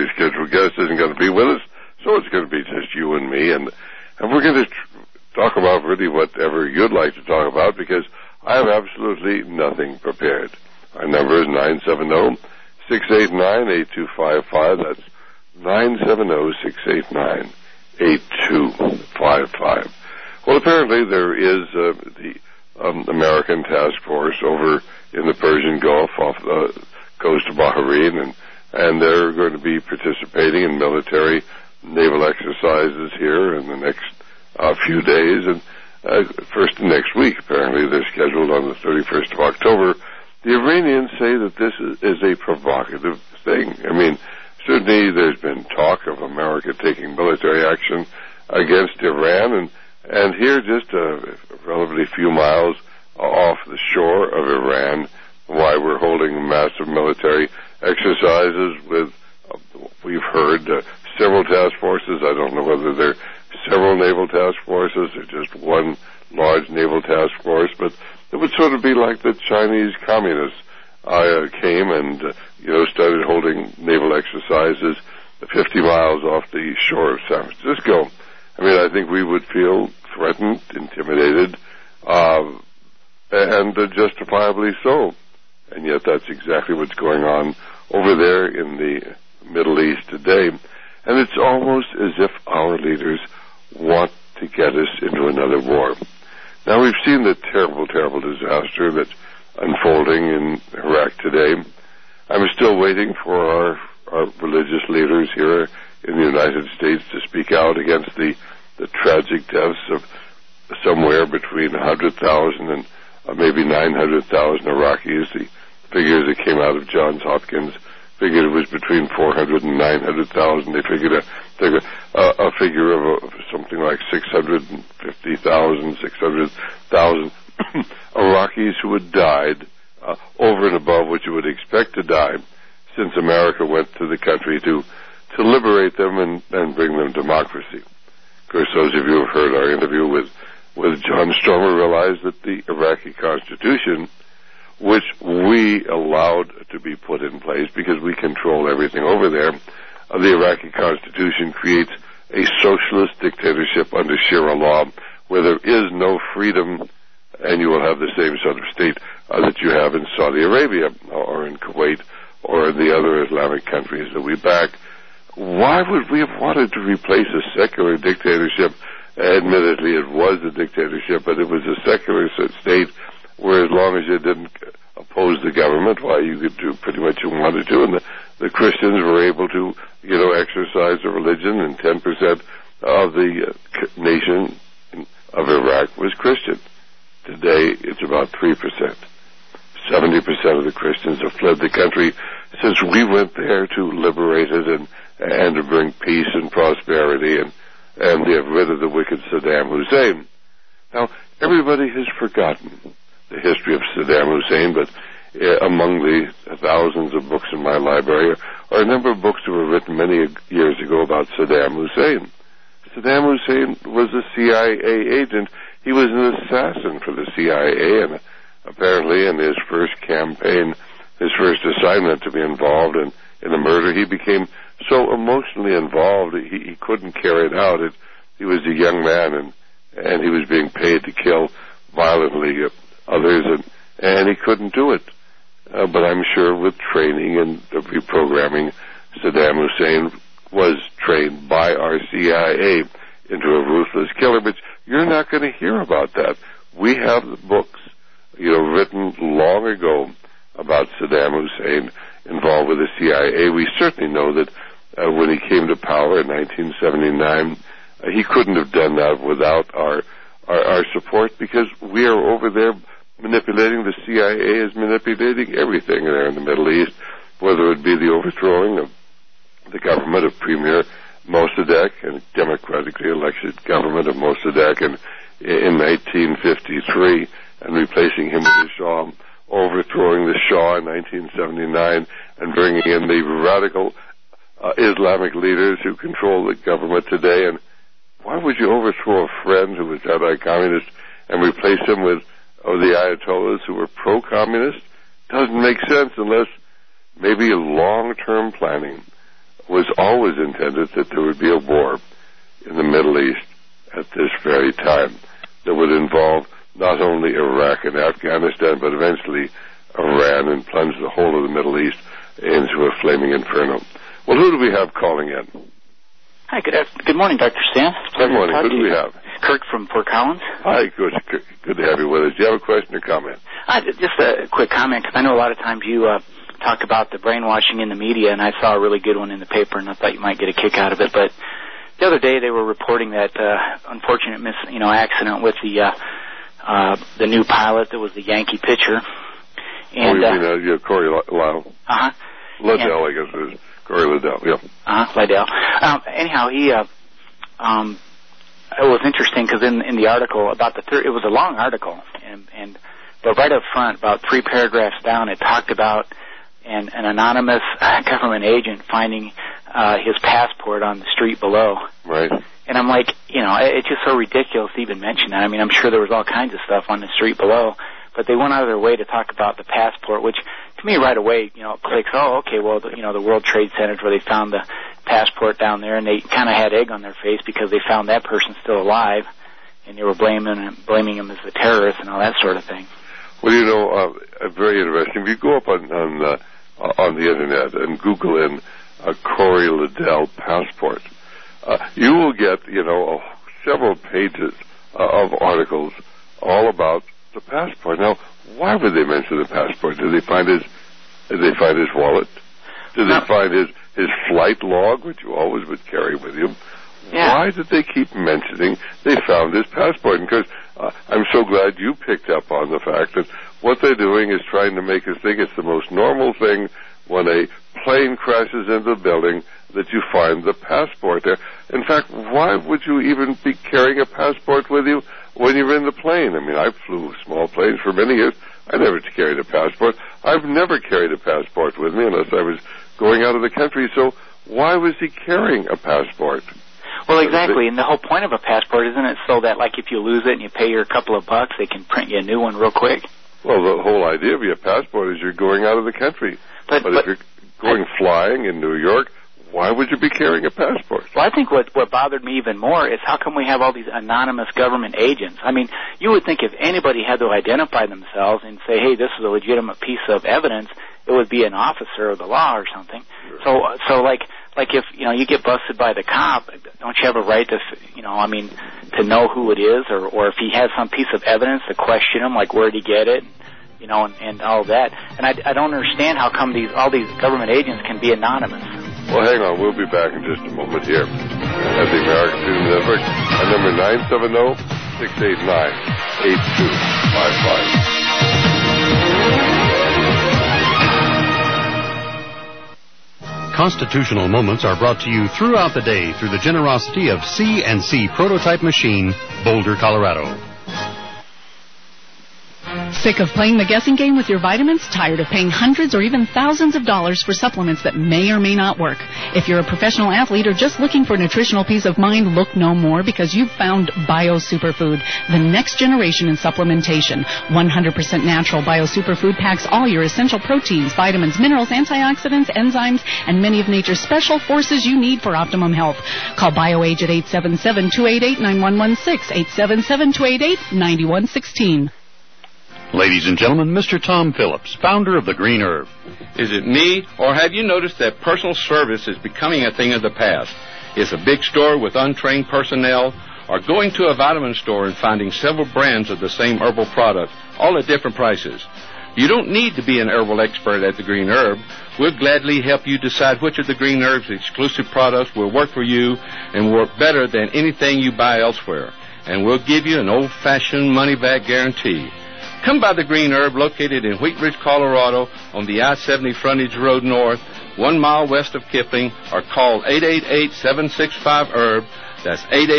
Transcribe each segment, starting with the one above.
regularly scheduled guest isn't going to be with us, so it's going to be just you and me, and we're going to talk about really whatever you'd like to talk about, because I have absolutely nothing prepared. Our number is 970-689-8255. That's 970-689-8255. Well, apparently there is the American task force over in the Persian Gulf off the coast of Bahrain, and they're going to be participating in military naval exercises here in the next few days, and first next week. Apparently they're scheduled on the 31st of October. The Iranians say that this is a provocative thing. I mean, certainly there's been talk of America taking military action against Iran, and here just a relatively few miles off the shore of Iran, why we're holding massive military exercises with, we've heard, several task forces. I don't know whether they're several naval task forces or just one large naval task force, but it would sort of be like the Chinese communists came and started holding naval exercises 50 miles off the shore of San Francisco. I mean, I think we would feel threatened, intimidated, and justifiably so. And yet that's exactly what's going on over there in the Middle East today. And it's almost as if our leaders want to get us into another war. Now, we've seen the terrible, terrible disaster that's unfolding in Iraq today. I'm still waiting for our religious leaders here in the United States to speak out against the tragic deaths of somewhere between 100,000 and maybe 900,000 Iraqis. The figures that came out of Johns Hopkins figured it was between 400 and 900,000. They figured a figure of something like 650,000, 600,000 Iraqis who had died over and above what you would expect to die since America went to the country to liberate them and bring them democracy. Of course, those of you who have heard our interview with John Stromer realize that the Iraqi Constitution, which we allowed to be put in place because we control everything over there, the Iraqi Constitution creates a socialist dictatorship under Sharia law where there is no freedom, and you will have the same sort of state that you have in Saudi Arabia or in Kuwait or in the other Islamic countries that we back. Why would we have wanted to replace a secular dictatorship? Admittedly, it was a dictatorship, but it was a secular state where as long as you didn't oppose the government, why, you could do pretty much what you wanted to, and the Christians were able to, exercise their religion, and 10% of the nation of Iraq was Christian. Today, it's about 3%. 70% of the Christians have fled the country since we went there to liberate it and to bring peace and prosperity and get rid of the wicked Saddam Hussein. Now, everybody has forgotten the history of Saddam Hussein, but among the thousands of books in my library are a number of books that were written many years ago about Saddam Hussein. Saddam Hussein was a CIA agent. He was an assassin for the CIA, and apparently in his first campaign, his first assignment to be involved in a murder, he became so emotionally involved he couldn't carry it out. He was a young man, and he was being paid to kill violently others, and he couldn't do it. But I'm sure with training and reprogramming, Saddam Hussein was trained by our CIA into a ruthless killer. But you're not going to hear about that. We have the books, written long ago about Saddam Hussein involved with the CIA. We certainly know that when he came to power in 1979, he couldn't have done that without our support, because we are over there manipulating. The CIA is manipulating everything there in the Middle East, whether it be the overthrowing of the government of Premier Mossadegh and democratically elected government of Mossadegh in 1953 and replacing him with the Shah, overthrowing the Shah in 1979 and bringing in the radical Islamic leaders who control the government today. And why would you overthrow a friend who was anti-communist and replace him with the Ayatollahs who were pro-communist? Doesn't make sense unless maybe long-term planning was always intended that there would be a war in the Middle East at this very time that would involve not only Iraq and Afghanistan, but eventually Iran, and plunge the whole of the Middle East into a flaming inferno. Well, who do we have calling in? Hi, good morning, Dr. Stan. Good morning. Who do we have? Kirk from Fort Collins. Hi, good to have you with us. Do you have a question or comment? Just a quick comment, because I know a lot of times you talk about the brainwashing in the media, and I saw a really good one in the paper, and I thought you might get a kick out of it. But the other day they were reporting that unfortunate accident with the new pilot that was the Yankee pitcher. And, you mean Corey Liddell? Uh-huh. Liddell, I guess it is. Corey Liddell, yeah. Liddell. Anyhow, he, it was interesting because in the article about it was a long article, but right up front, about 3 paragraphs down, it talked about an anonymous government agent finding his passport on the street below. Right. And I'm like, it's just so ridiculous to even mention that. I mean, I'm sure there was all kinds of stuff on the street below, but they went out of their way to talk about the passport, which to me right away, clicks. Oh, okay, well, the World Trade Center where they found the passport down there, and they kind of had egg on their face because they found that person still alive, and they were blaming him as a terrorist and all that sort of thing. Well, very interesting. If you go up on the internet and Google in Corey Liddell passport, you will get several pages of articles all about the passport. Now, why would they mention the passport? Did they find his wallet? Did they find his flight log, which you always would carry with you? Yeah. Why did they keep mentioning they found his passport? And because I'm so glad you picked up on the fact that what they're doing is trying to make us think it's the most normal thing when a plane crashes into the building that you find the passport there. In fact, why would you even be carrying a passport with you when you're in the plane? I mean, I flew small planes for many years. I never carried a passport. I've never carried a passport with me unless I was going out of the country. So why was he carrying a passport? Well, exactly. And the whole point of a passport, isn't it, so that, like, if you lose it and you pay your couple of bucks, they can print you a new one real quick? Well, the whole idea of your passport is you're going out of the country. But if you're going flying in New York, why would you be carrying a passport? Well, I think what bothered me even more is how come we have all these anonymous government agents? I mean, you would think if anybody had to identify themselves and say, hey, this is a legitimate piece of evidence, it would be an officer of the law or something. Sure. So like if, you get busted by the cop, don't you have a right to, to know who it is, or if he has some piece of evidence, to question him, like where'd he get it? And all that. And I don't understand how come all these government agents can be anonymous. Well, hang on. We'll be back in just a moment here at the American Freedom Network. Our number 970-689-8255. Constitutional Moments are brought to you throughout the day through the generosity of C&C Prototype Machine, Boulder, Colorado. Sick of playing the guessing game with your vitamins? Tired of paying hundreds or even thousands of dollars for supplements that may or may not work? If you're a professional athlete or just looking for nutritional peace of mind, look no more, because you've found Bio Superfood, the next generation in supplementation. 100% natural Bio Superfood packs all your essential proteins, vitamins, minerals, antioxidants, enzymes, and many of nature's special forces you need for optimum health. Call BioAge at 877-288-9116, 877-288-9116. Ladies and gentlemen, Mr. Tom Phillips, founder of The Green Herb. Is it me, or have you noticed that personal service is becoming a thing of the past? It's a big store with untrained personnel, or going to a vitamin store and finding several brands of the same herbal product, all at different prices. You don't need to be an herbal expert at The Green Herb. We'll gladly help you decide which of The Green Herb's exclusive products will work for you and work better than anything you buy elsewhere. And we'll give you an old-fashioned money-back guarantee. Come by The Green Herb, located in Wheat Ridge, Colorado, on the I-70 frontage road north, 1 mile west of Kipling, or call 888-765-HERB. That's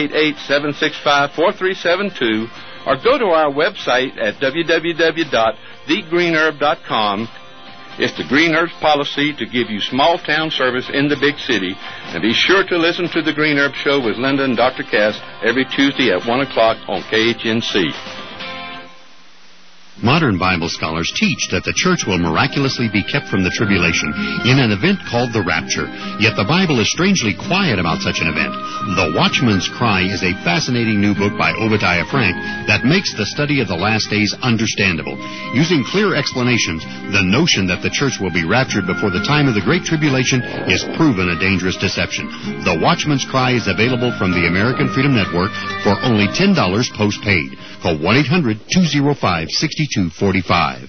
888-765-4372. Or go to our website at www.thegreenherb.com. It's The Green Herb's policy to give you small-town service in the big city. And be sure to listen to The Green Herb Show with Linda and Dr. Cass every Tuesday at 1 o'clock on KHNC. Modern Bible scholars teach that the church will miraculously be kept from the tribulation in an event called the rapture. Yet the Bible is strangely quiet about such an event. The Watchman's Cry is a fascinating new book by Obadiah Frank that makes the study of the last days understandable. Using clear explanations, the notion that the church will be raptured before the time of the Great Tribulation is proven a dangerous deception. The Watchman's Cry is available from the American Freedom Network for only $10 postpaid. Call 1-800-205-6245.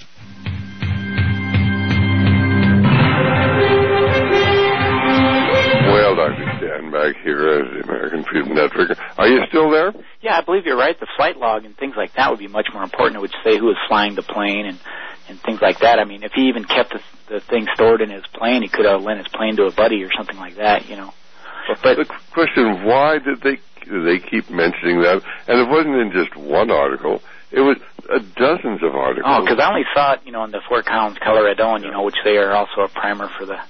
Well, Dr. Stan back here at the American Freedom Network. Are you still there? Yeah, I believe you're right. The flight log and things like that would be much more important. It would say who was flying the plane and things like that. I mean, if he even kept the thing stored in his plane, he could have lent his plane to a buddy or something like that, you know. But the question, why did they keep mentioning that? And it wasn't in just one article. It was dozens of articles. Oh, because I only saw it, you know, in the Fort Collins Coloradoan, you know, which they are also a primer for the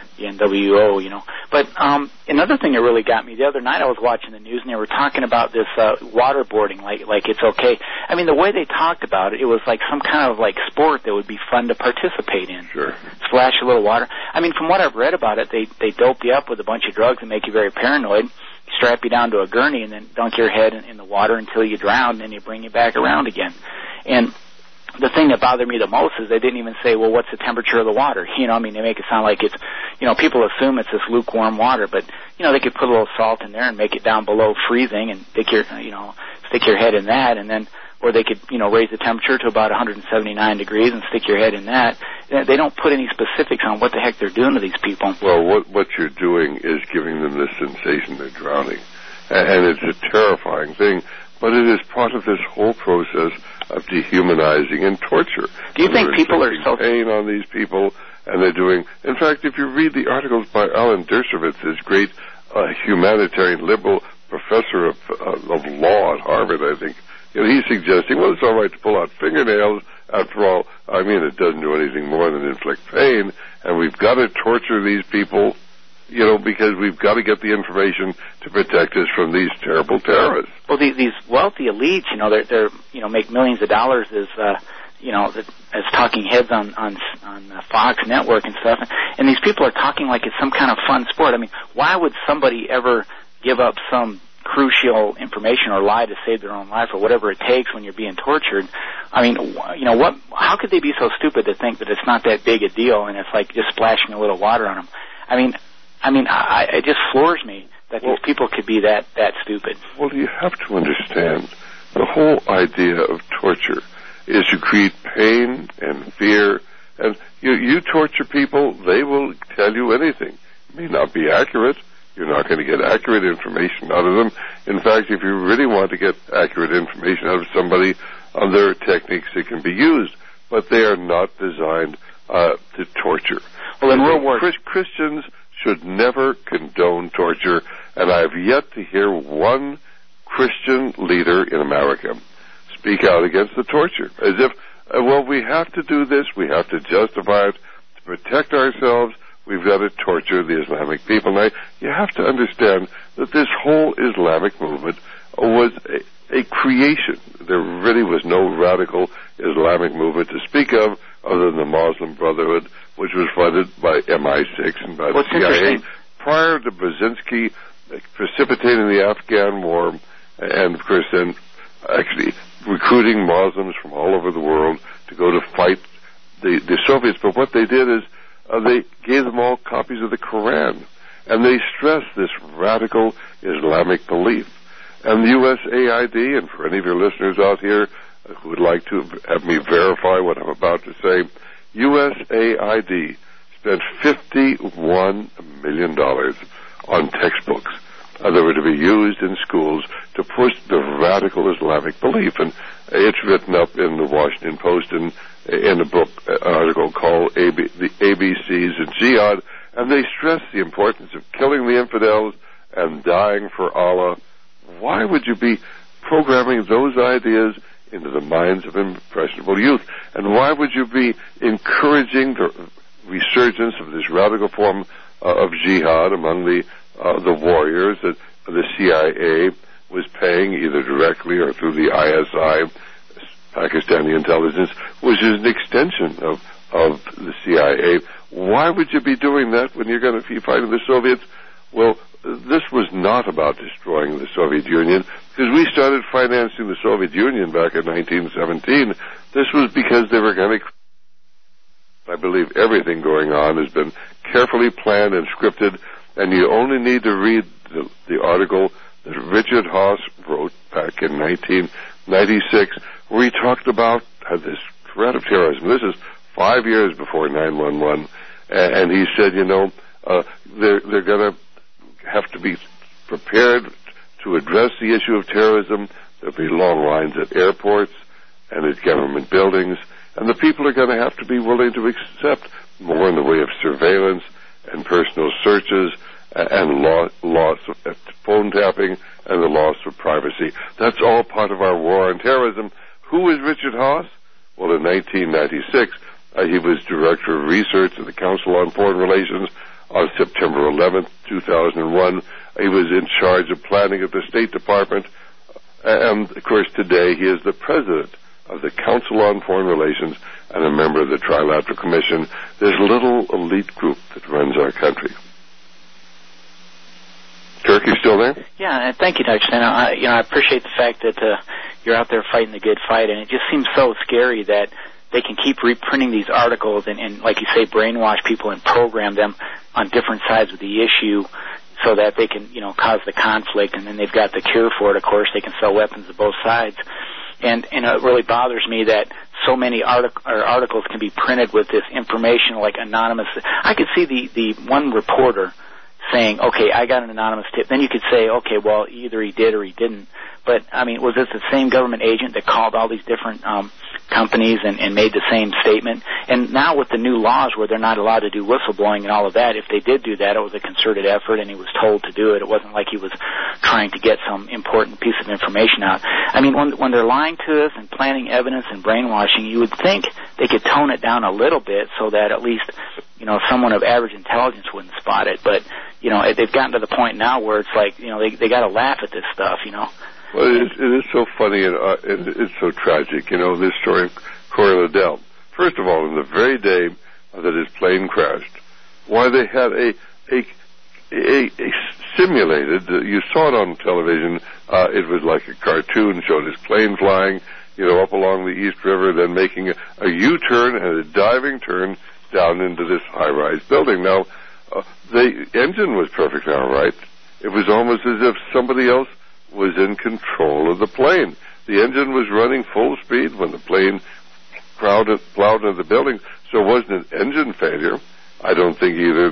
NWO, you know. But another thing that really got me, the other night I was watching the news and they were talking about this waterboarding, like it's okay. I mean, the way they talked about it, it was like some kind of like sport that would be fun to participate in. Sure. Splash a little water. I mean, from what I've read about it, they dope you up with a bunch of drugs and make you very paranoid, strap you down to a gurney and then dunk your head in the water until you drown, and then they bring you back around again. And the thing that bothered me the most is they didn't even say, well, what's the temperature of the water? You know, I mean, they make it sound like it's, you know, people assume it's this lukewarm water, but, you know, they could put a little salt in there and make it down below freezing and stick your head in that, and then, or they could, you know, raise the temperature to about 179 degrees and stick your head in that. They don't put any specifics on what the heck they're doing to these people. Well, what you're doing is giving them the sensation they're drowning. And it's a terrifying thing, but it is part of this whole process of dehumanizing and torture. Do you think people are so pain on these people, and they're doing? In fact, if you read the articles by Alan Dershowitz, this great humanitarian liberal professor of law at Harvard, I think, you know, he's suggesting, well, it's all right to pull out fingernails. After all, I mean, it doesn't do anything more than inflict pain, and we've got to torture these people, you know, because we've got to get the information to protect us from these terrible terrorists. Well, these wealthy elites, you know, they're you know, make millions of dollars as you know, as talking heads on Fox Network and stuff, and these people are talking like it's some kind of fun sport. I mean, why would somebody ever give up some crucial information or lie to save their own life or whatever it takes when you're being tortured? I mean, you know, how could they be so stupid to think that it's not that big a deal and it's like just splashing a little water on them? I mean, it just floors me that these people could be that stupid. Well, you have to understand, the whole idea of torture is to create pain and fear. And you torture people, they will tell you anything. It may not be accurate. You're not going to get accurate information out of them. In fact, if you really want to get accurate information out of somebody, there are techniques that can be used, but they are not designed to torture. Well, in World War Christians should never condone torture, and I have yet to hear one Christian leader in America speak out against the torture, as if, well, we have to do this, we have to justify it to protect ourselves. We've got to torture the Islamic people. Now, you have to understand that this whole Islamic movement was a creation. There really was no radical Islamic movement to speak of other than the Muslim Brotherhood, which was funded by MI6 and by the CIA. Prior to Brzezinski precipitating the Afghan war, and of course then actually recruiting Muslims from all over the world to go to fight the Soviets. But what they did is they gave them all copies of the Quran, and they stressed this radical Islamic belief. And the USAID, and for any of your listeners out here who would like to have me verify what I'm about to say, USAID spent $51 million on textbooks that were to be used in schools to push the radical Islamic belief. And it's written up in the Washington Post in a book, an article called The ABCs of Jihad, and they stress the importance of killing the infidels and dying for Allah. Why would you be programming those ideas into the minds of impressionable youth? And why would you be encouraging the resurgence of this radical form of jihad among the warriors that the CIA was paying either directly or through the ISI Pakistani intelligence, which is an extension of the CIA. Why would you be doing that when you're going to be fighting the Soviets? Well, this was not about destroying the Soviet Union, because we started financing the Soviet Union back in 1917. This was because they were going to... I believe everything going on has been carefully planned and scripted, and you only need to read the article that Richard Haass wrote back in 1996, where he talked about this threat of terrorism. This is 5 years before 9/11, and he said, they're going to have to be prepared to address the issue of terrorism. There'll be long lines at airports and at government buildings, and the people are going to have to be willing to accept more in the way of surveillance and personal searches and loss of phone tapping and the loss of privacy. That's all part of our war on terrorism. Who is Richard Haass? Well, in 1996, he was Director of Research at the Council on Foreign Relations. On September 11th, 2001, he was in charge of planning at the State Department. And, of course, today he is the President of the Council on Foreign Relations and a member of the Trilateral Commission, this little elite group that runs our country. Kirk, you still there? Yeah, thank you, Dr. Stein. I appreciate the fact that you're out there fighting the good fight, and it just seems so scary that they can keep reprinting these articles and, like you say, brainwash people and program them on different sides of the issue so that they can, cause the conflict, and then they've got the cure for it. Of course, they can sell weapons to both sides. And it really bothers me that so many articles can be printed with this information, like anonymous. I could see the one reporter saying, okay, I got an anonymous tip. Then you could say, okay, well, either he did or he didn't. But, was this the same government agent that called all these different companies and made the same statement? And now with the new laws where they're not allowed to do whistleblowing and all of that, if they did do that, it was a concerted effort and he was told to do it. It wasn't like he was trying to get some important piece of information out. When they're lying to us and planting evidence and brainwashing, you would think they could tone it down a little bit so that at least, someone of average intelligence wouldn't spot it. But, they've gotten to the point now where it's like, they got to laugh at this stuff, Well, it is so funny and it's so tragic, this story of Corey Liddell. First of all, in the very day that his plane crashed, why they had a simulated, you saw it on television, it was like a cartoon, showed his plane flying, up along the East River, then making a U-turn and a diving turn down into this high-rise building. Now, the engine was perfectly all right. It was almost as if somebody else was in control of the plane. The engine was running full speed when the plane plowed into the building, so it wasn't an engine failure. I don't think either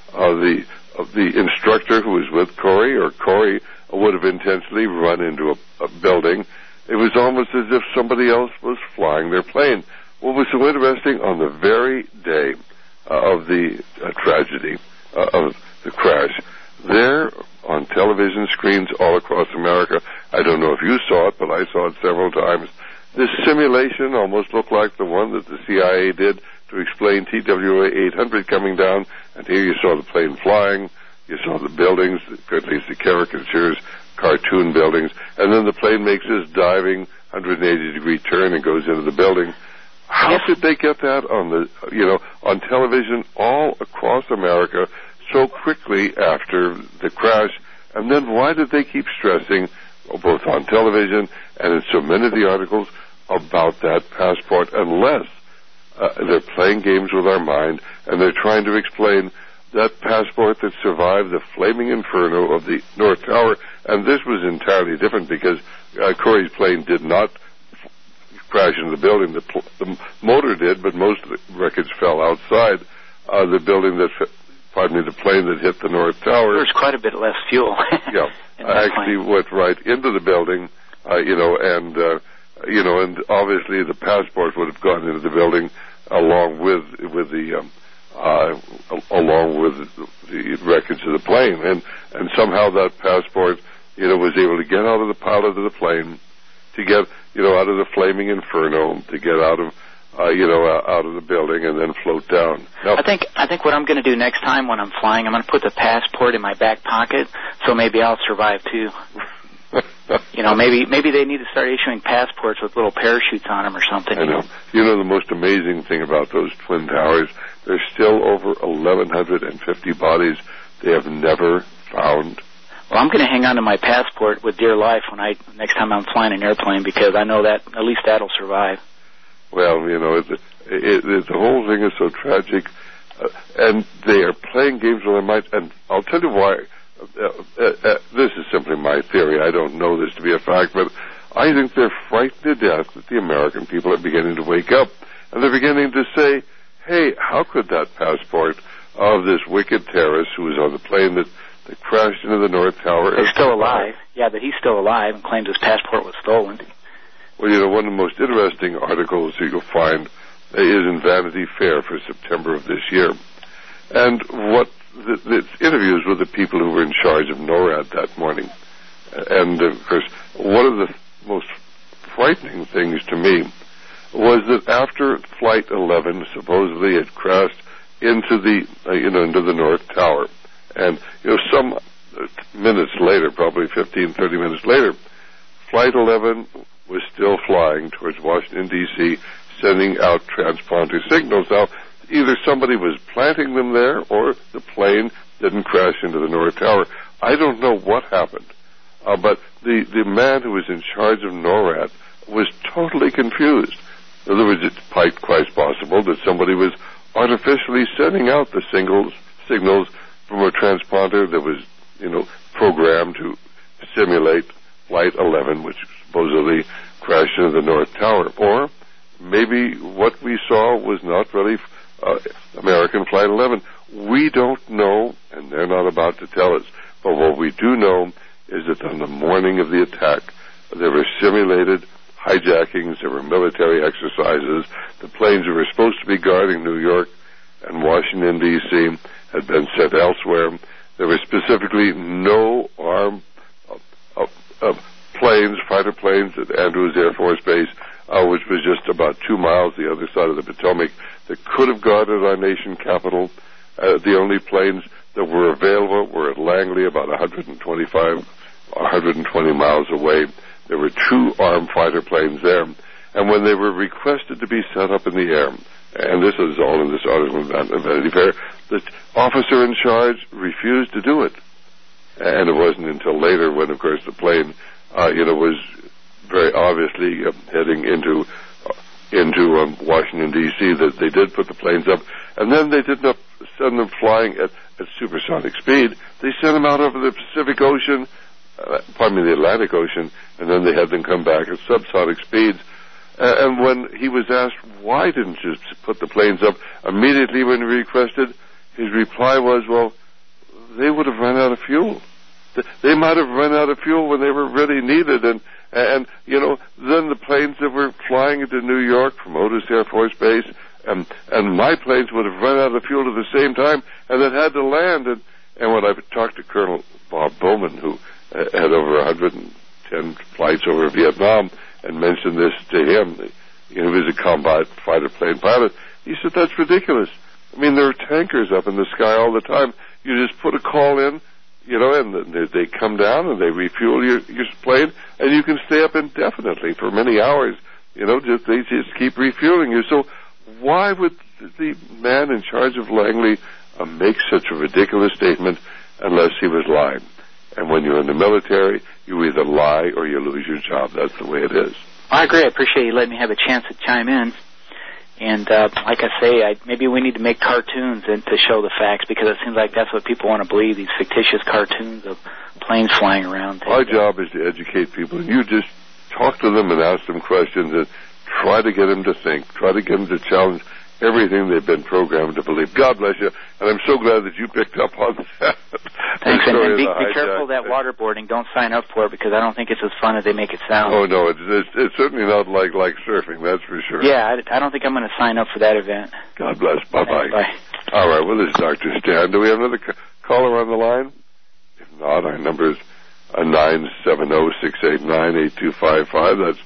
the instructor who was with Corey or Corey would have intentionally run into a building. It was almost as if somebody else was flying their plane. What was so interesting, on the very day of the tragedy, of the crash, there on television screens all across America, I don't know if you saw it, but I saw it several times, this simulation almost looked like the one that the CIA did to explain TWA 800 coming down, and here you saw the plane flying, you saw the buildings, at least the caricatures, cartoon buildings, and then the plane makes this diving 180-degree turn and goes into the building. How did they get that on television all across America so quickly after the crash? And then why did they keep stressing, both on television and in so many of the articles, about that passport, unless they're playing games with our mind and they're trying to explain that passport that survived the flaming inferno of the North Tower? And this was entirely different because Corey's plane did not crash into the building. The motor did, but most of the wreckage fell outside the building the plane that hit the North Tower. There's quite a bit less fuel. Yeah, actually went right into the building, and obviously the passport would have gone into the building along with the wreckage of the plane, and somehow that passport, was able to get out of the pilot of the plane, to get out of the flaming inferno, to get out of the building and then float down. Now, I think what I'm going to do next time when I'm flying, I'm going to put the passport in my back pocket, so maybe I'll survive too. You know, maybe they need to start issuing passports with little parachutes on them or something. I know. You know, the most amazing thing about those Twin Towers, there's still over 1,150 bodies they have never found. Well, I'm going to hang on to my passport with dear life next time I'm flying an airplane, because I know that at least that'll survive. Well, you know, the whole thing is so tragic, and they are playing games with their minds, and I'll tell you why. This is simply my theory. I don't know this to be a fact, but I think they're frightened to death that the American people are beginning to wake up, and they're beginning to say, hey, how could that passport of this wicked terrorist who was on the plane that crashed into the North Tower... He's still alive. Yeah, that he's still alive and claims his passport was stolen. Well, you know, one of the most interesting articles you'll find is in Vanity Fair for September of this year. And it's interviews with the people who were in charge of NORAD that morning. And, of course, one of the most frightening things to me was that after Flight 11 supposedly had crashed into the North Tower, and, you know, some minutes later, probably 15, 30 minutes later, Flight 11 was still flying towards Washington, D.C., sending out transponder signals. Now, either somebody was planting them there or the plane didn't crash into the North Tower. I don't know what happened, but the man who was in charge of NORAD was totally confused. In other words, it's quite possible that somebody was artificially sending out the signals from a transponder that was, you know, programmed to simulate Flight 11, which supposedly crashed into the North Tower. Or maybe what we saw was not really American Flight 11. We don't know, and they're not about to tell us. But what we do know is that on the morning of the attack, there were simulated hijackings, there were military exercises. The planes that were supposed to be guarding New York and Washington, D.C., had been sent elsewhere. There were specifically no armed planes, fighter planes, at Andrews Air Force Base, which was just about 2 miles the other side of the Potomac, that could have guarded our nation capital. The only planes that were available were at Langley, about 120 miles away. There were 2 armed fighter planes there. And when they were requested to be set up in the air, and this is all in this article in Vanity Fair, the officer in charge refused to do it. And it wasn't until later when, of course, the plane, was very obviously heading into Washington, D.C., that they did put the planes up. And then they did not send them flying at supersonic speed. They sent them out over the Pacific Ocean, the Atlantic Ocean, and then they had them come back at subsonic speeds. And when he was asked, why didn't you put the planes up immediately when he requested, his reply was, well, they would have run out of fuel. They might have run out of fuel when they were really needed. And then the planes that were flying into New York from Otis Air Force Base, and my planes would have run out of fuel at the same time, and then had to land. And when I talked to Colonel Bob Bowman, who had over 110 flights over Vietnam, and mentioned this to him, he was a combat fighter plane pilot, he said, that's ridiculous. I mean, there are tankers up in the sky all the time. You just put a call in, and they come down and they refuel your plane, and you can stay up indefinitely for many hours. They just keep refueling you. So why would the man in charge of Langley make such a ridiculous statement unless he was lying? And when you're in the military, you either lie or you lose your job. That's the way it is. I agree. I appreciate you letting me have a chance to chime in. And like I say, maybe we need to make cartoons to show the facts, because it seems like that's what people want to believe, these fictitious cartoons of planes flying around. Our job is to educate people. And you just talk to them and ask them questions and try to get them to think, try to get them to challenge everything they've been programmed to believe. God bless you, and I'm so glad that you picked up on that. Thanks, and be careful of that waterboarding. Don't sign up for it, because I don't think it's as fun as they make it sound. Oh, no, it's certainly not like surfing, that's for sure. Yeah, I don't think I'm going to sign up for that event. God bless. Bye-bye. Bye. All right, well, this is Dr. Stan. Do we have another caller on the line? If not, our number is 970-689-8255. That's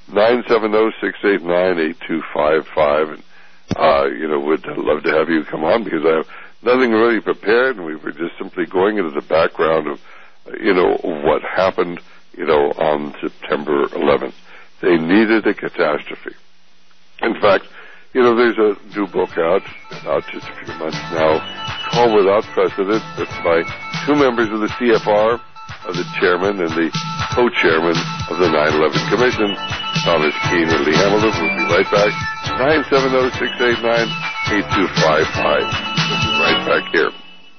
970-689-8255. And would love to have you come on, because I have nothing really prepared, and we were just simply going into the background of, what happened, on September 11th. They needed a catastrophe. In fact, there's a new book out just a few months now, called Without Precedent, written by two members of the CFR, the chairman and the co-chairman of the 9/11 Commission, Thomas Keene and Lee Hamilton. We'll be right back. 970-689-8255. We'll be right back here.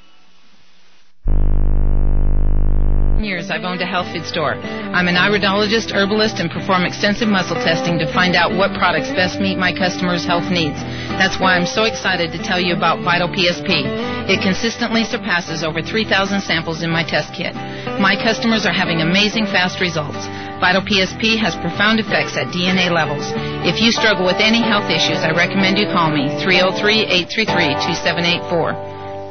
Years I've owned a health food store. I'm an iridologist, herbalist, and perform extensive muscle testing to find out what products best meet my customers' health needs. That's why I'm so excited to tell you about Vital PSP. It consistently surpasses over 3,000 samples in my test kit. My customers are having amazing fast results. Vital PSP has profound effects at DNA levels. If you struggle with any health issues, I recommend you call me, 303-833-2784.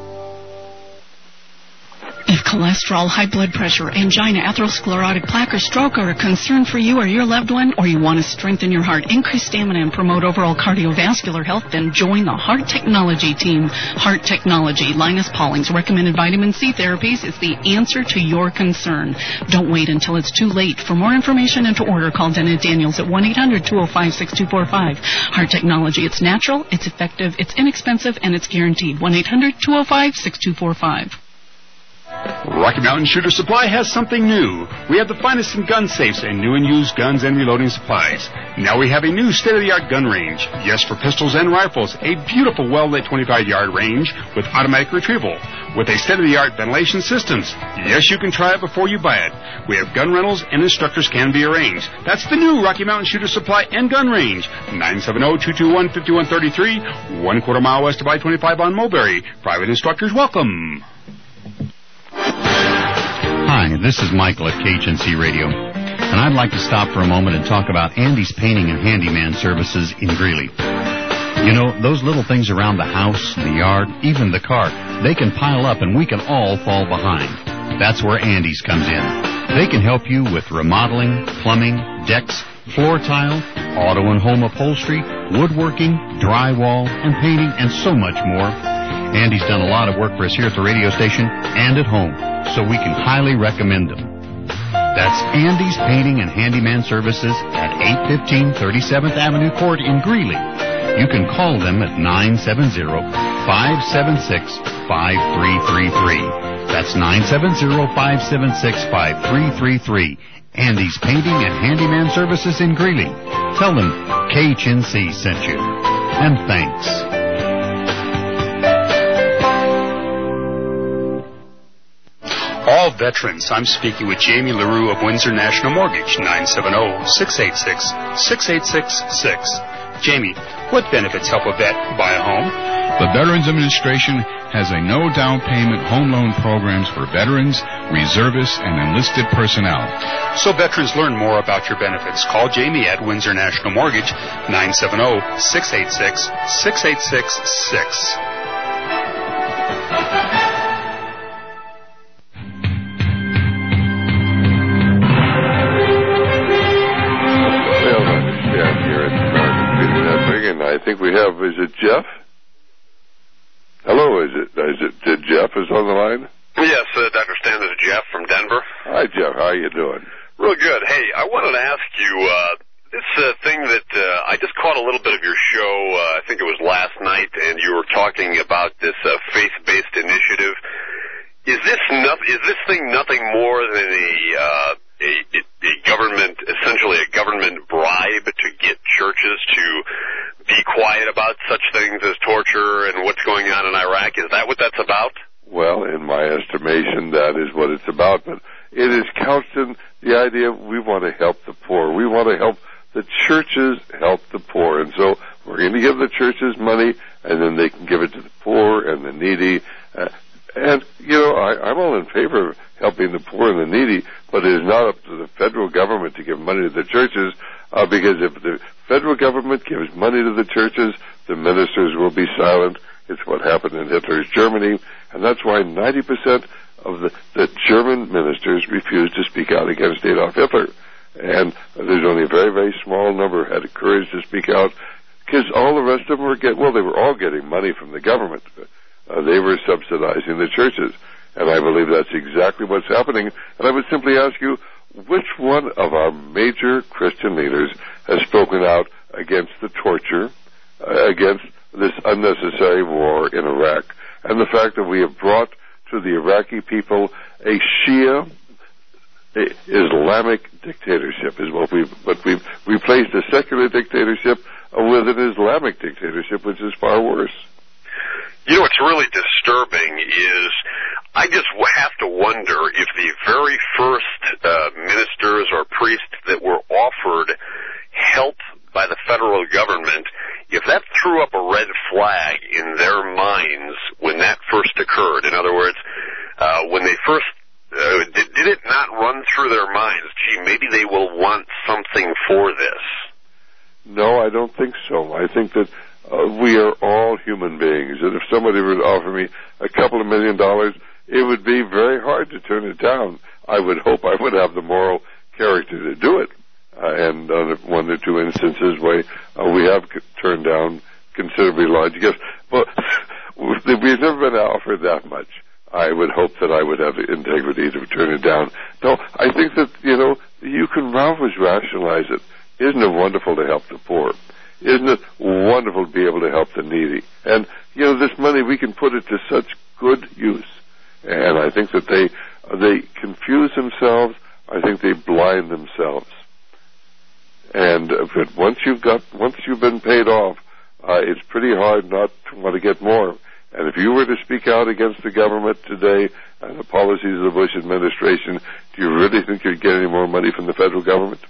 If cholesterol, high blood pressure, angina, atherosclerotic plaque, or stroke are a concern for you or your loved one, or you want to strengthen your heart, increase stamina, and promote overall cardiovascular health, then join the Heart Technology team. Heart Technology, Linus Pauling's recommended vitamin C therapies, is the answer to your concern. Don't wait until it's too late. For more information and to order, call Dennett Daniels at 1-800-205-6245. Heart Technology, it's natural, it's effective, it's inexpensive, and it's guaranteed. 1-800-205-6245. Rocky Mountain Shooter Supply has something new. We have the finest in gun safes and new and used guns and reloading supplies. Now we have a new state-of-the-art gun range. Yes, for pistols and rifles, a beautiful well-lit 25-yard range with automatic retrieval, with a state-of-the-art ventilation systems. Yes, you can try it before you buy it. We have gun rentals and instructors can be arranged. That's the new Rocky Mountain Shooter Supply and Gun Range. 970-221-5133, 1/4 mile west of I-25 on Mulberry. Private instructors welcome. Hi, this is Michael at KHNC Radio, and I'd like to stop for a moment and talk about Andy's Painting and Handyman Services in Greeley. Those little things around the house, the yard, even the car, they can pile up and we can all fall behind. That's where Andy's comes in. They can help you with remodeling, plumbing, decks, floor tile, auto and home upholstery, woodworking, drywall, and painting, and so much more. Andy's done a lot of work for us here at the radio station and at home, so we can highly recommend them. That's Andy's Painting and Handyman Services at 815 37th Avenue Court in Greeley. You can call them at 970-576-5333. That's 970-576-5333. Andy's Painting and Handyman Services in Greeley. Tell them KHNC sent you. And thanks. All veterans, I'm speaking with Jamie LaRue of Windsor National Mortgage, 970-686-6866. Jamie, what benefits help a vet buy a home? The Veterans Administration has a no-down payment home loan programs for veterans, reservists, and enlisted personnel. So veterans learn more about your benefits. Call Jamie at Windsor National Mortgage, 970-686-6866. I think we have, is it Jeff? Hello, is it Jeff is on the line? Yes, Dr. Stan, this is Jeff from Denver. Hi, Jeff. How are you doing? Real good. Hey, I wanted to ask you, this thing that I just caught a little bit of your show, I think it was last night, and you were talking about this faith-based initiative. Is this thing nothing more than a government, essentially a government bribe to get churches to be quiet about such things as torture and what's going on in Iraq? Is that what that's about? Well, in my estimation, that is what it's about. But it is couched in the idea we want to help the poor. We want to help the churches help the poor. And so we're going to give the churches money, and then they can give it to the poor and the needy. And, I'm all in favor of helping the poor and the needy, but it is not up to the federal government to give money to the churches, because if the federal government gives money to the churches, the ministers will be silent. It's what happened in Hitler's Germany, and that's why 90% of the German ministers refused to speak out against Adolf Hitler. And there's only a very, very small number who had the courage to speak out, because all the rest of them they were all getting money from the government. They were subsidizing the churches. And I believe that's exactly what's happening. And I would simply ask you, which one of our major Christian leaders has spoken out against the torture, against this unnecessary war in Iraq, and the fact that we have brought to the Iraqi people a Shia Islamic dictatorship is what we've replaced a secular dictatorship with an Islamic dictatorship, which is far worse. You know, what's really disturbing is I just have to wonder if the very first ministers or priests that were offered help by the federal government, if that threw up a red flag in their minds when that first occurred. In other words, when they first did it not run through their minds, gee, maybe they will want something for this? No, I don't think so. I think that we are all human beings, and if somebody were to offer me a couple of $1 million, it would be very hard to turn it down. I would hope I would have the moral character to do it, and on one or two instances we have turned down considerably large gifts. But we've never been offered that much. I would hope that I would have the integrity to turn it down. No, I think that, you can always rationalize it. Isn't it wonderful to help the poor? Isn't it wonderful to be able to help the needy? And, this money, we can put it to such good use. And I think that they confuse themselves. I think they blind themselves. And but once you've been paid off, it's pretty hard not to want to get more. And if you were to speak out against the government today and the policies of the Bush administration, do you really think you'd get any more money from the federal government?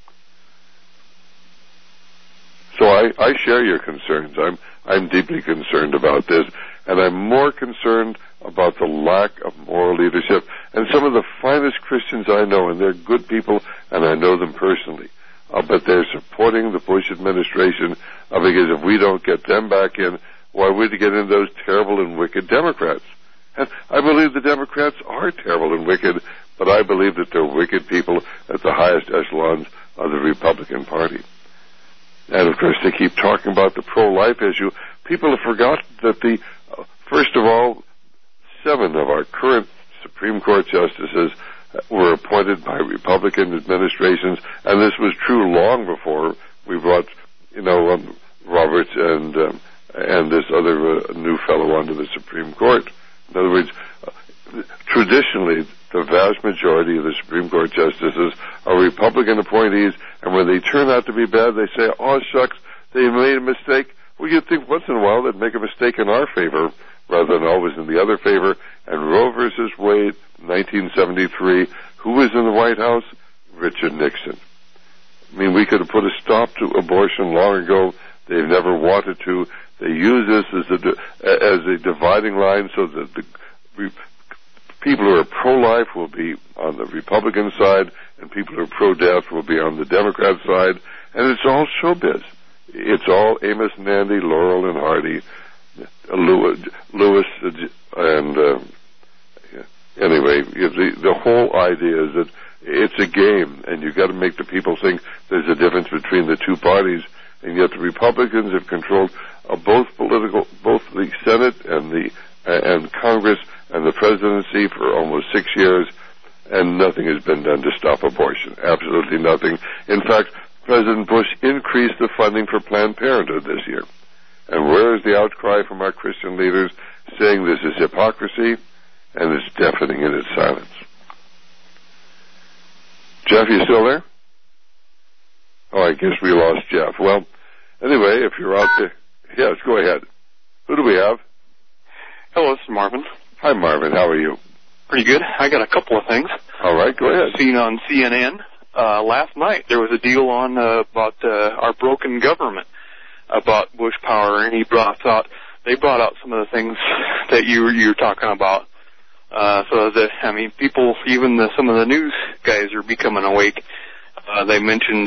So I share your concerns. I'm deeply concerned about this, and I'm more concerned about the lack of moral leadership. And some of the finest Christians I know, and they're good people, and I know them personally, but they're supporting the Bush administration because if we don't get them back in, why would we get in those terrible and wicked Democrats? And I believe the Democrats are terrible and wicked, but I believe that they're wicked people at the highest echelons of the Republican Party. And, of course, they keep talking about the pro-life issue. People have forgotten that first of all, 7 of our current Supreme Court justices were appointed by Republican administrations, and this was true long before we brought, Roberts and this other new fellow onto the Supreme Court. In other words, traditionally, the vast majority of the Supreme Court justices are Republican appointees, and when they turn out to be bad, they say, oh, shucks, they made a mistake. Well, you'd think once in a while they'd make a mistake in our favor rather than always in the other favor. And Roe versus Wade, 1973, who was in the White House? Richard Nixon. I mean, we could have put a stop to abortion long ago. They've never wanted to. They use this as a dividing line so that the people who are pro-life will be on the Republican side and people who are pro-death will be on the Democrat side. And it's all showbiz. It's all Amos and Andy, Laurel and Hardy, Lewis, and anyway, the whole idea is that it's a game, and you've got to make the people think there's a difference between the two parties. And yet the Republicans have controlled both the Senate and Congress and the presidency for almost 6 years, and nothing has been done to stop abortion. Absolutely nothing. In fact, President Bush increased the funding for Planned Parenthood this year. And where is the outcry from our Christian leaders saying this is hypocrisy, and it's deafening in its silence? Jeff, you still there? Oh, I guess we lost Jeff. Well, anyway, if you're out there... Yes, go ahead. Who do we have? Hello, this is Marvin. Hi, Marvin. How are you? Pretty good. I got a couple of things. All right, go ahead. Seen on CNN last night, there was a deal on about our broken government, about Bush power, and they brought out some of the things that you were talking about. People, even some of the news guys are becoming awake. They mentioned,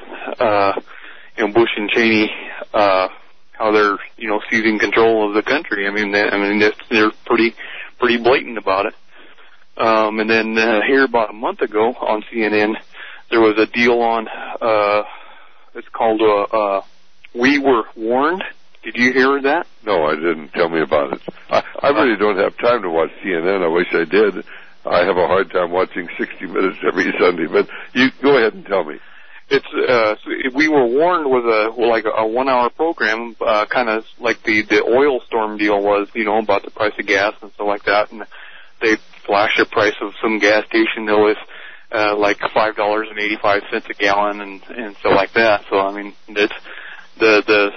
Bush and Cheney, how they're, seizing control of the country. They're pretty blatant about it. And then here about a month ago on CNN, there was a deal on, it's called, We Were Warned. Did you hear that? No, I didn't. Tell me about it. I really don't have time to watch CNN. I wish I did. I have a hard time watching 60 Minutes every Sunday. But you go ahead and tell me. It's we were warned with a 1-hour program, kind of like the oil storm deal was, about the price of gas and stuff like that, and they flashed the price of some gas station that was like $5.85 a gallon and stuff like that. So I mean, it's the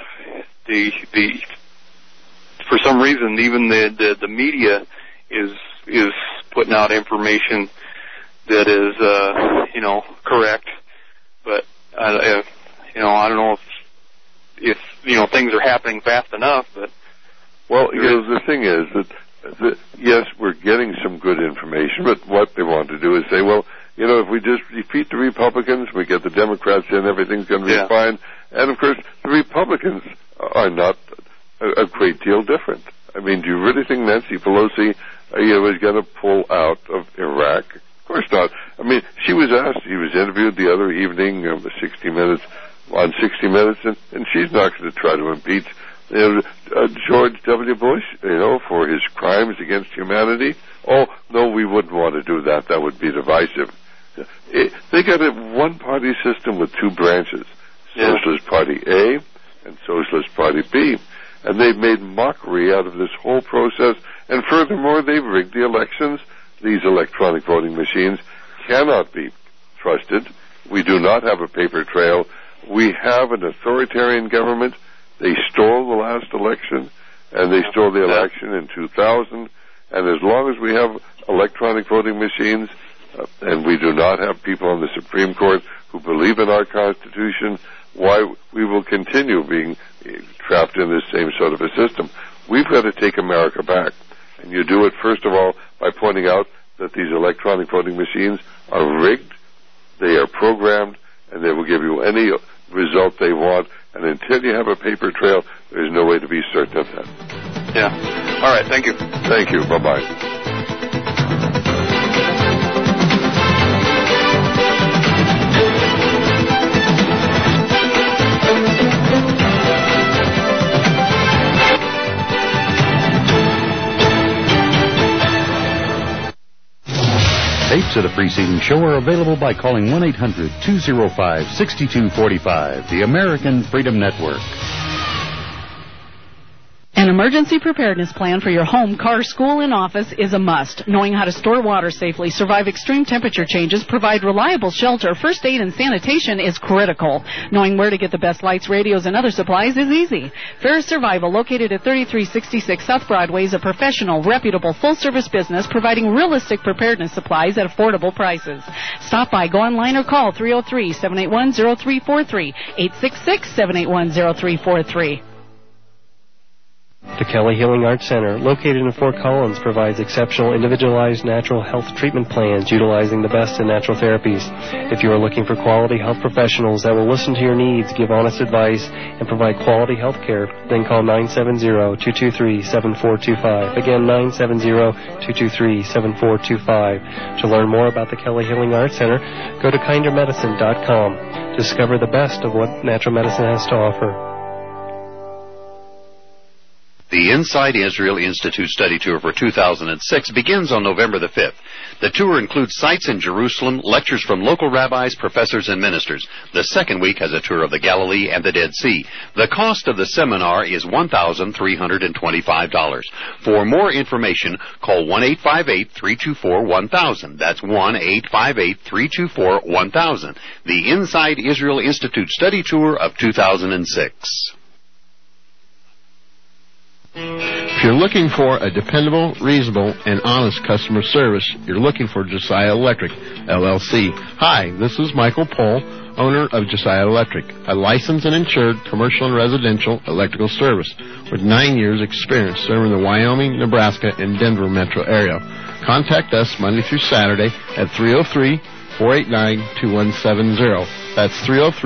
for some reason even the media is putting out information that is correct. But I don't know if things are happening fast enough. But the thing is that yes, we're getting some good information, but what they want to do is say, well, if we just defeat the Republicans, we get the Democrats in, everything's going to be fine. And of course, the Republicans are not a great deal different. I mean, do you really think Nancy Pelosi is going to pull out of Iraq? Of course not. I mean, she was interviewed the other evening on 60 Minutes, and she's not going to try to impeach George W. Bush, for his crimes against humanity. Oh, no, we wouldn't want to do that. That would be divisive. They got a one-party system with two branches, Socialist Party A and Socialist Party B. And they've made mockery out of this whole process. And furthermore, they've rigged the elections. These electronic voting machines cannot be trusted. We do not have a paper trail. We have an authoritarian government. They stole the last election, and they stole the election in 2000. And as long as we have electronic voting machines, and we do not have people on the Supreme Court who believe in our Constitution, why we will continue being trapped in this same sort of a system. We've got to take America back. And you do it, first of all, by pointing out that these electronic voting machines are rigged, they are programmed, and they will give you any result they want. And until you have a paper trail, there's no way to be certain of that. Yeah. All right. Thank you. Thank you. Bye-bye. Tapes of the preceding show are available by calling 1-800-205-6245, the American Freedom Network. An emergency preparedness plan for your home, car, school, and office is a must. Knowing how to store water safely, survive extreme temperature changes, provide reliable shelter, first aid, and sanitation is critical. Knowing where to get the best lights, radios, and other supplies is easy. Ferris Survival, located at 3366 South Broadway, is a professional, reputable, full-service business providing realistic preparedness supplies at affordable prices. Stop by, go online, or call 303-781-0343, 866-781-0343. The Kelly Healing Arts Center, located in Fort Collins, provides exceptional individualized natural health treatment plans utilizing the best in natural therapies. If you are looking for quality health professionals that will listen to your needs, give honest advice, and provide quality health care, then call 970-223-7425. Again, 970-223-7425. To learn more about the Kelly Healing Arts Center, go to kindermedicine.com. Discover the best of what natural medicine has to offer. The Inside Israel Institute Study Tour for 2006 begins on November the 5th. The tour includes sites in Jerusalem, lectures from local rabbis, professors, and ministers. The second week has a tour of the Galilee and the Dead Sea. The cost of the seminar is $1,325. For more information, call 1-858-324-1000. That's 1-858-324-1000. The Inside Israel Institute Study Tour of 2006. If you're looking for a dependable, reasonable, and honest customer service, you're looking for Josiah Electric, LLC. Hi, this is Michael Pohl, owner of Josiah Electric, a licensed and insured commercial and residential electrical service with 9 years experience serving the Wyoming, Nebraska, and Denver metro area. Contact us Monday through Saturday at 303-489-2170. That's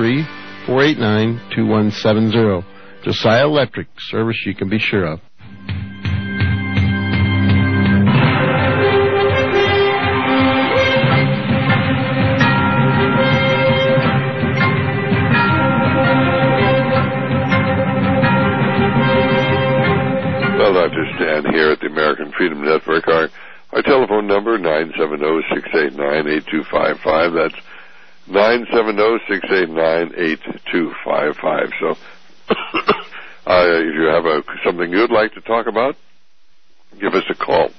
303-489-2170. Josiah Electric, service you can be sure of. 970-689-8255. That's 970-689-8255. So if you have something you'd like to talk about, give us a call.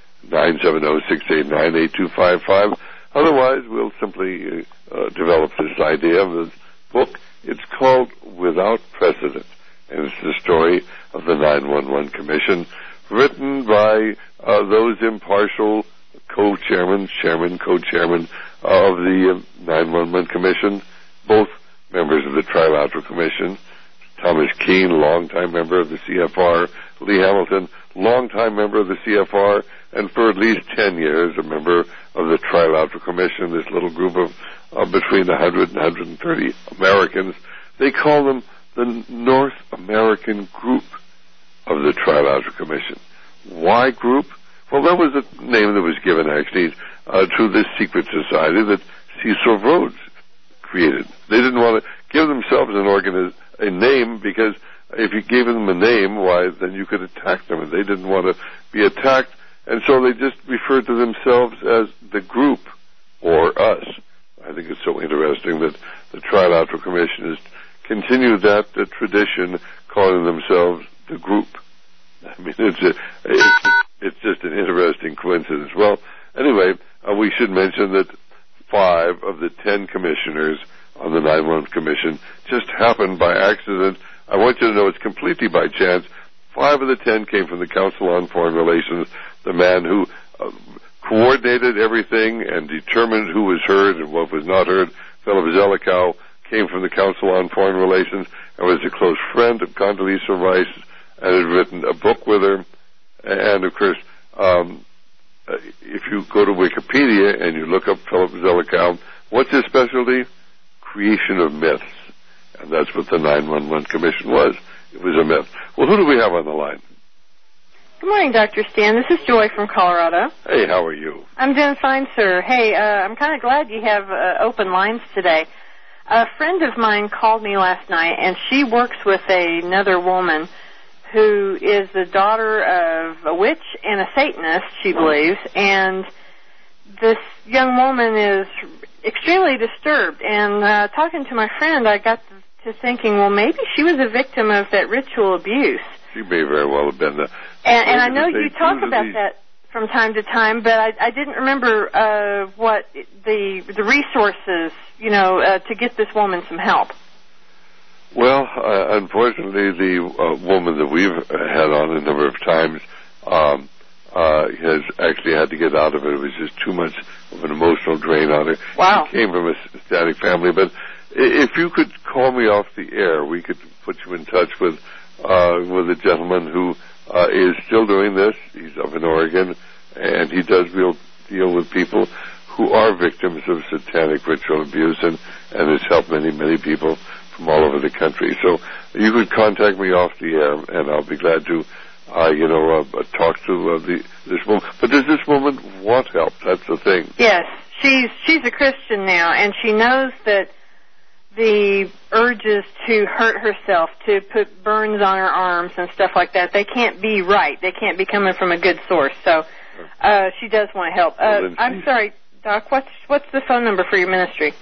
970-689-8255. Otherwise, we'll simply develop this idea of this book. It's called Without Precedent, and it's the story of the 911 Commission, written by those impartial co-chairman of the 911 Commission, both members of the Trilateral Commission. Thomas Keene, longtime member of the CFR. Lee Hamilton, longtime member of the CFR, and for at least 10 years a member of the Trilateral Commission, this little group of between 100 and 130 Americans. They call them the North American Group of the Trilateral Commission. Why group? Well, that was the name that was given, actually, to this secret society that Cecil Rhodes created. They didn't want to give themselves a name, because if you gave them a name, why, then you could attack them, and they didn't want to be attacked, and so they just referred to themselves as the group, or us. I think it's so interesting that the Trilateral Commission has continued that tradition, calling themselves the group. I mean, it's just an interesting coincidence. Well, anyway, we should mention that 5 of the 10 commissioners on the 911 Commission just happened by accident. I want you to know it's completely by chance. 5 of the 10 came from the Council on Foreign Relations, the man who coordinated everything and determined who was heard and what was not heard. Philip Zelikow came from the Council on Foreign Relations and was a close friend of Condoleezza Rice and had written a book with her. And, of course, if you go to Wikipedia and you look up Philip Zelikow, what's his specialty? Creation of myths. And that's what the 911 Commission was. It was a myth. Well, who do we have on the line? Good morning, Dr. Stan. This is Joy from Colorado. Hey, how are you? I'm doing fine, sir. Hey, I'm kind of glad you have open lines today. A friend of mine called me last night, and she works with another woman who is the daughter of a witch and a Satanist, she believes, and this young woman is extremely disturbed. And talking to my friend, I got to thinking, well, maybe she was a victim of that ritual abuse. She may very well have been. And I know you talk about that from time to time, but I didn't remember what the resources, to get this woman some help. Well, unfortunately, the woman that we've had on a number of times has actually had to get out of it. It was just too much of an emotional drain on her. Wow. She came from a static family, but if you could call me off the air, we could put you in touch with a gentleman who is still doing this. He's up in Oregon, and he does deal with people who are victims of satanic ritual abuse, and has helped many, many people from all over the country. So you could contact me off the air, and I'll be glad to, talk to this woman. But does this woman want help? That's the thing. Yes, she's a Christian now, and she knows that the urges to hurt herself, to put burns on her arms and stuff like that, they can't be right. They can't be coming from a good source. So she does want help. I'm sorry, Doc, what's the phone number for your ministry?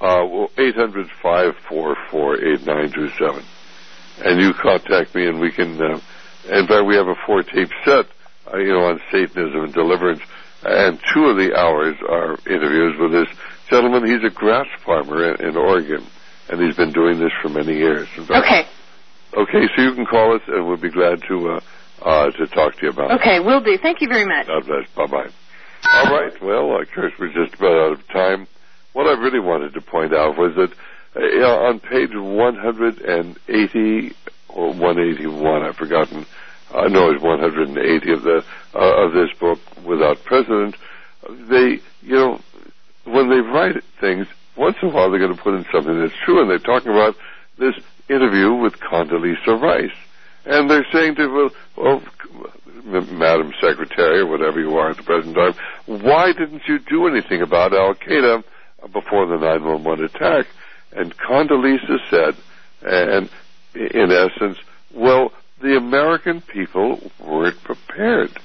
800-544-8927. And you contact me, and we can, in fact, we have a 4-tape set, on Satanism and deliverance, and 2 of the hours are interviews with this gentleman. He's a grass farmer in Oregon, and he's been doing this for many years. Okay. Okay, so you can call us, and we'll be glad to talk to you about it. Okay, will do. Thank you very much. God bless. Bye-bye. All right, well, of course, we're just about out of time. What I really wanted to point out was that on page 180 or 181, I've forgotten. No, it's 180 of this book, Without Precedent. They, when they write things, once in a while they're going to put in something that's true, and they're talking about this interview with Condoleezza Rice, and they're saying to Madam Secretary, or whatever you are at the present time, why didn't you do anything about Al Qaeda before the 911 attack? And Condoleezza said, and in essence, well, the American people weren't prepared.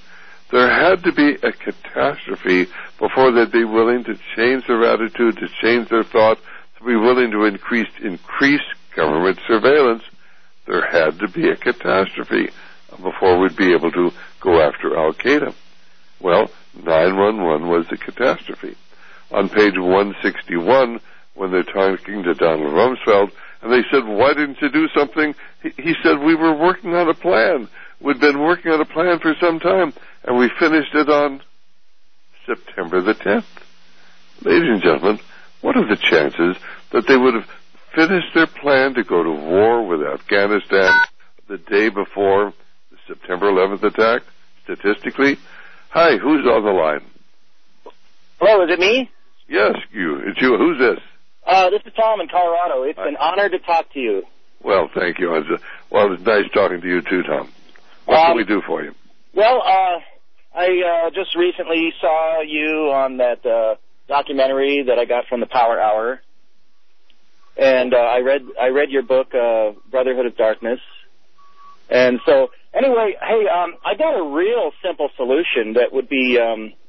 There had to be a catastrophe before they'd be willing to change their attitude, to change their thought, to be willing to increase government surveillance. There had to be a catastrophe before we'd be able to go after Al-Qaeda. Well, 9/11 was the catastrophe. On page 161, when they're talking to Donald Rumsfeld, and they said, why didn't you do something? He said, we were working on a plan. We'd been working on a plan for some time, and we finished it on September the 10th. Ladies and gentlemen, what are the chances that they would have finished their plan to go to war with Afghanistan the day before the September 11th attack, statistically? Hi, who's on the line? Hello, is it me? Yes, you. It's you. Who's this? This is Tom in Colorado. It's an honor to talk to you. Well, thank you. It was nice talking to you too, Tom. What can we do for you? Well, I just recently saw you on that documentary that I got from the Power Hour, and I read your book, Brotherhood of Darkness. And so, anyway, hey, I got a real simple solution that would be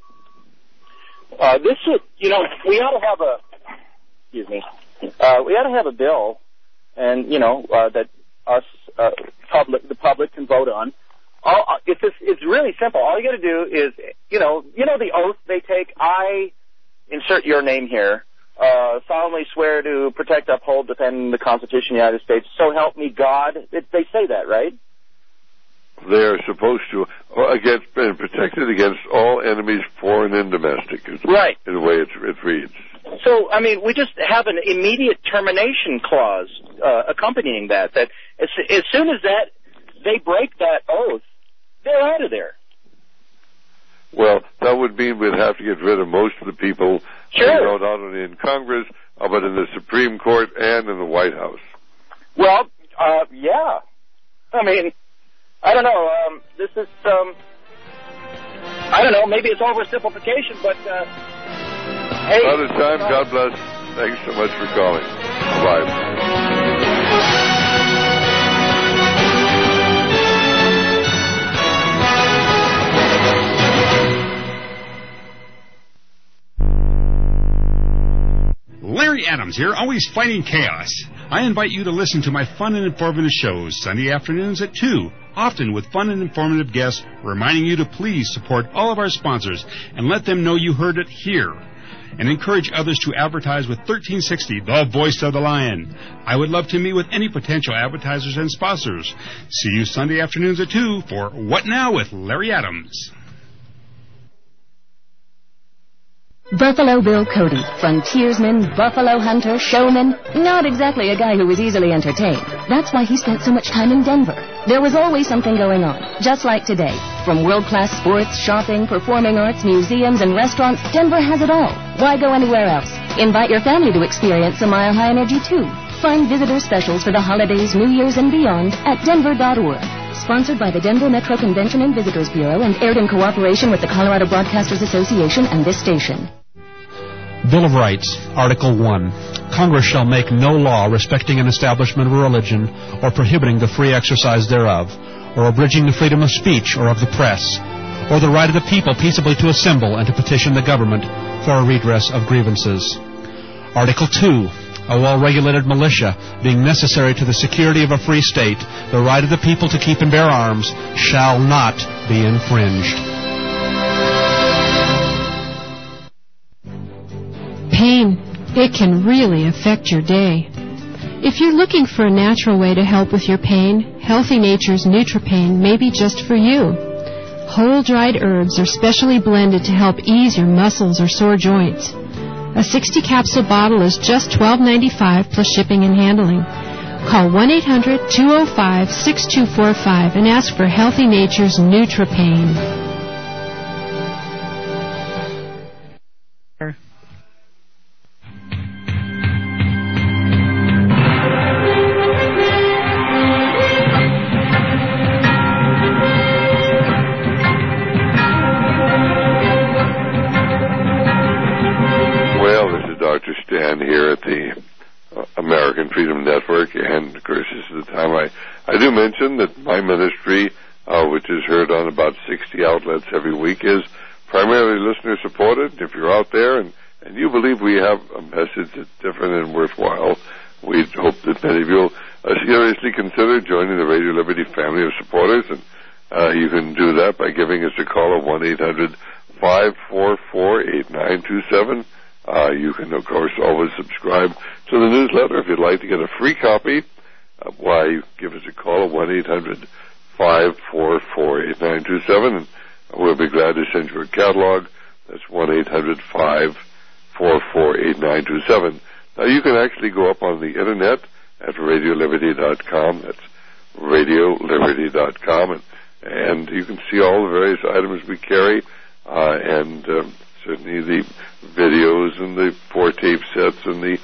this would, we ought to have we ought to have a bill, and that us the public can vote on. It's really simple. All you got to do is, the oath they take. I insert your name here. Solemnly swear to protect, uphold, defend the Constitution of the United States. So help me God. They say that, right? They are supposed to, and protected against all enemies, foreign and domestic. Right. In the way it reads. So, we just have an immediate termination clause accompanying that. That as soon as they break that oath, they're out of there. Well, that would mean we'd have to get rid of most of the people, not only in Congress, but in the Supreme Court and in the White House. Well, yeah. I don't know. This is, I don't know. Maybe it's oversimplification, but, hey. Out of time. God bless. Thanks so much for calling. Bye-bye. Larry Adams here, always fighting chaos. I invite you to listen to my fun and informative shows Sunday afternoons at 2, often with fun and informative guests, reminding you to please support all of our sponsors and let them know you heard it here. And encourage others to advertise with 1360, the voice of the lion. I would love to meet with any potential advertisers and sponsors. See you Sunday afternoons at 2 for What Now with Larry Adams. Buffalo Bill Cody, frontiersman, buffalo hunter, showman, not exactly a guy who was easily entertained. That's why he spent so much time in Denver. There was always something going on, just like today. From world-class sports, shopping, performing arts, museums, and restaurants, Denver has it all. Why go anywhere else? Invite your family to experience a Mile High Energy too. Find visitor specials for the holidays, New Year's, and beyond at denver.org. Sponsored by the Denver Metro Convention and Visitors Bureau and aired in cooperation with the Colorado Broadcasters Association and this station. Bill of Rights, Article 1. Congress shall make no law respecting an establishment of religion or prohibiting the free exercise thereof, or abridging the freedom of speech or of the press, or the right of the people peaceably to assemble and to petition the government for a redress of grievances. Article 2. A well-regulated militia, being necessary to the security of a free state, the right of the people to keep and bear arms, shall not be infringed. Pain, it can really affect your day. If you're looking for a natural way to help with your pain, Healthy Nature's NutriPain may be just for you. Whole dried herbs are specially blended to help ease your muscles or sore joints. A 60-capsule bottle is just $12.95 plus shipping and handling. Call 1-800-205-6245 and ask for Healthy Nature's NutriPain. Here at the American Freedom Network, and of course this is the time I do mention that my ministry which is heard on about 60 outlets every week, is primarily listener-supported. If you're out there and you believe we have a message that's different and worthwhile, we hope that many of you will seriously consider joining the Radio Liberty family of supporters, and you can do that by giving us a call at 1-800-544-8927. You can, of course, always subscribe to the newsletter. If you'd like to get a free copy, you give us a call at 1-800-544-8927, and we'll be glad to send you a catalog. That's 1-800-544-8927. Now, you can actually go up on the Internet at RadioLiberty.com. That's RadioLiberty.com, and you can see all the various items we carry, and certainly the videos and the 4-tape sets and the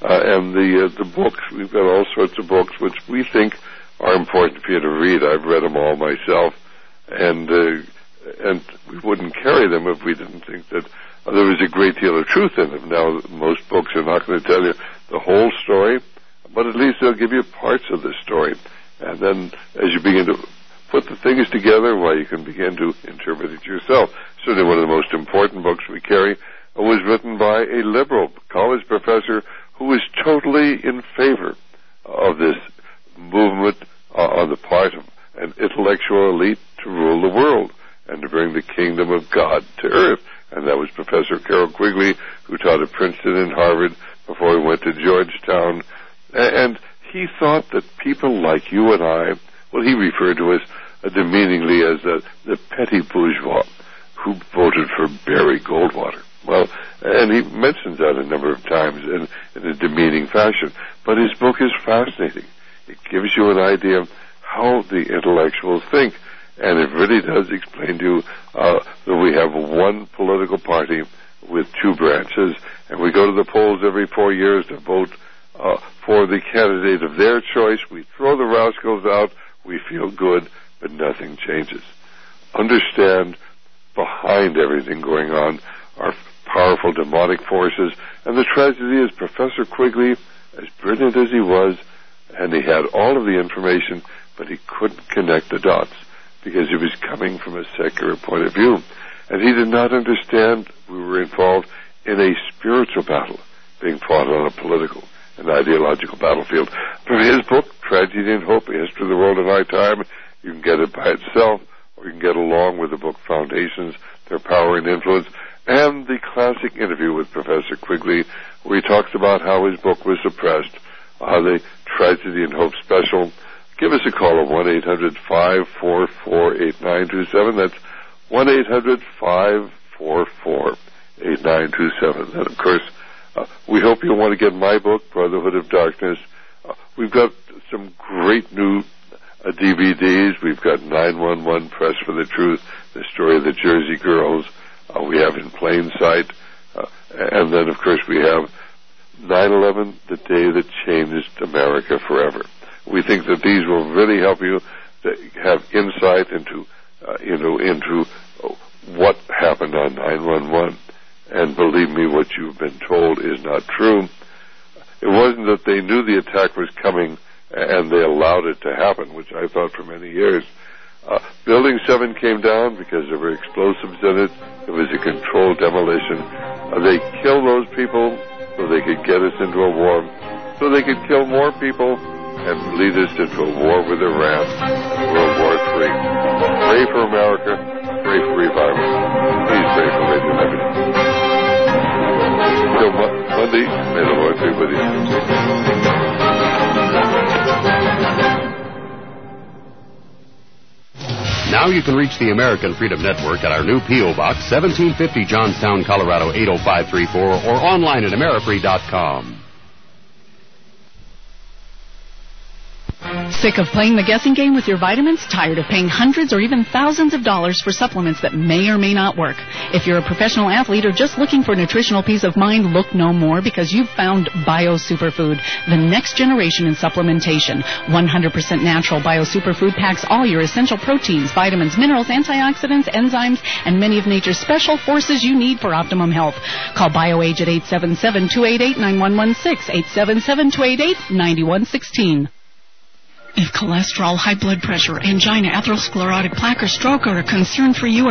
books. We've got all sorts of books which we think are important for you to read. I've read them all myself, and we wouldn't carry them if we didn't think that there was a great deal of truth in them. Now, most books are not going to tell you the whole story, but at least they'll give you parts of the story. And then as you begin to put the things together, you can begin to interpret it yourself. Certainly one of the most important books we carry was written by a liberal college professor who was totally in favor of this movement on the part of an intellectual elite to rule the world and to bring the kingdom of God to earth. And that was Professor Carroll Quigley, who taught at Princeton and Harvard before he went to Georgetown. And he thought that people like you and I, he referred to us demeaningly as the petty bourgeois who voted for Barry Goldwater. And he mentions that a number of times in a demeaning fashion. But his book is fascinating. It gives you an idea of how the intellectuals think. And it really does explain to you that we have one political party with two branches, and we go to the polls every 4 years to vote for the candidate of their choice. We throw the rascals out, we feel good, but nothing changes. Understand, behind everything going on are powerful demonic forces, and the tragedy is Professor Quigley, as brilliant as he was, and he had all of the information, but he couldn't connect the dots, because he was coming from a secular point of view. And he did not understand we were involved in a spiritual battle being fought on a political and ideological battlefield. From his book, Tragedy and Hope, A History of the World in Our Time, you can get it by itself, or you can get along with the book Foundations, Their Power and Influence, and the classic interview with Professor Quigley, where he talks about how his book was suppressed, the Tragedy and Hope special. Give us a call at 1-800-544-8927. That's 1-800-544-8927. And, of course, we hope you'll want to get my book, Brotherhood of Darkness. We've got some great new DVDs. We've got 911, Press for the Truth, the story of the Jersey Girls. We have In Plain Sight. And then, of course, we have 9/11, the day that changed America forever. We think that these will really help you to have insight into what happened on 9/11. And believe me, what you've been told is not true. It wasn't that they knew the attack was coming and they allowed it to happen, which I thought for many years. Building 7 came down because there were explosives in it. It was a controlled demolition. They killed those people so they could get us into a war, so they could kill more people and lead us into a war with Iran, World War III. Pray for America. Pray for revival. Please pray for Radio Liberty. Until Monday, may the Lord be with you. Now you can reach the American Freedom Network at our new P.O. Box, 1750 Johnstown, Colorado, 80534, or online at Amerifree.com. Sick of playing the guessing game with your vitamins? Tired of paying hundreds or even thousands of dollars for supplements that may or may not work? If you're a professional athlete or just looking for nutritional peace of mind, look no more, because you've found Bio Superfood, the next generation in supplementation. 100% natural Bio Superfood packs all your essential proteins, vitamins, minerals, antioxidants, enzymes, and many of nature's special forces you need for optimum health. Call BioAge at 877-288-9116, 877-288-9116. If cholesterol, high blood pressure, angina, atherosclerotic plaque, or stroke are a concern for you,